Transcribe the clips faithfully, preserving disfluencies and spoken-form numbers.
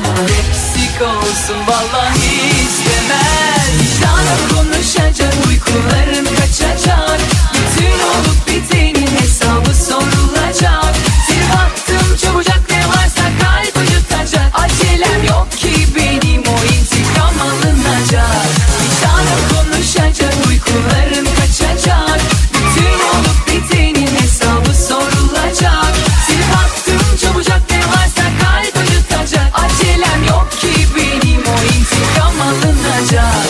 Eksik olsun vallahi istemez. Vicdanım konuşacak, uykuların kaçacak. Bütün olup bitenin hesabı sorulacak. Sil baktım çabucak, ne varsa kalp acıtacak. Acelem yok ki benim, o intikam alınacak. Vicdanım konuşacak, uykuların kaçacak. Bütün olup bitenin hesabı sorulacak. Sil baktım çabucak, ne varsa kalp acıtacak. Acelem yok ki benim, o intikam alınacak.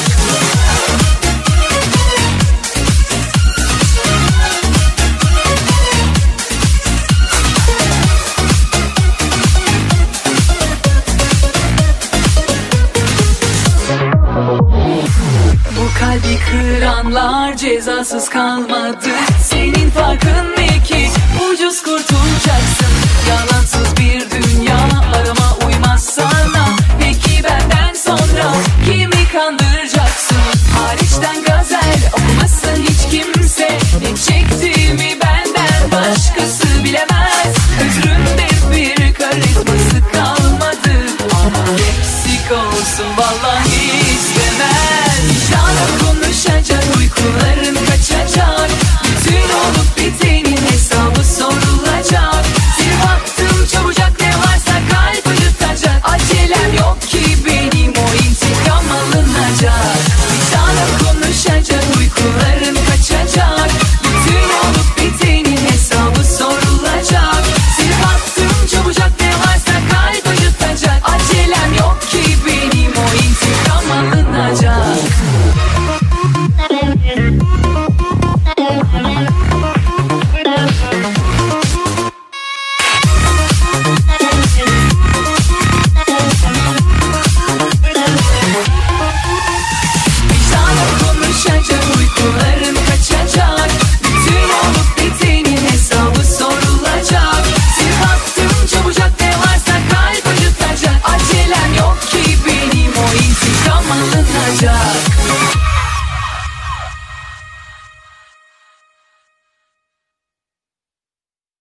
Bu kalbi kıranlar cezasız kalmadı. Senin farkın ne ki? Ucuz kurt